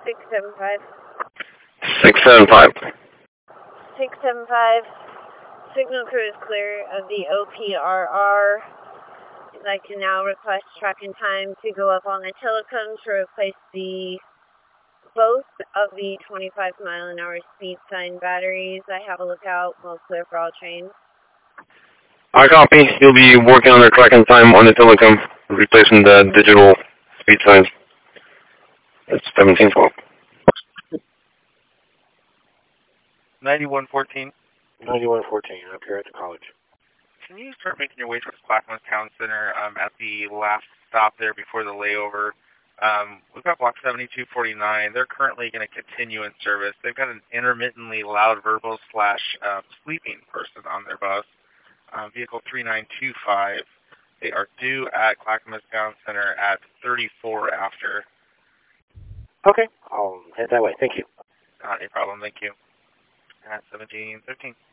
675. 675. 675. Signal crew is clear of the OPRR. I'd like to now request tracking time to go up on the telecom to replace both of the 25-mile-an-hour speed sign batteries. I have a lookout. We'll clear for all trains. I copy. You'll be working on their tracking time on the telecom, replacing the digital speed signs. That's 1712. 9114. 9114, up here at the college. Can you start making your way towards Clackamas Town Center at the last stop there before the layover? We've got block 7249. They're currently going to continue in service. They've got an intermittently loud verbal / sleeping person on their bus. Vehicle 3925. They are due at Clackamas Town Center at 34 after. Okay, I'll head that way. Thank you. Not a problem. Thank you. At 1713.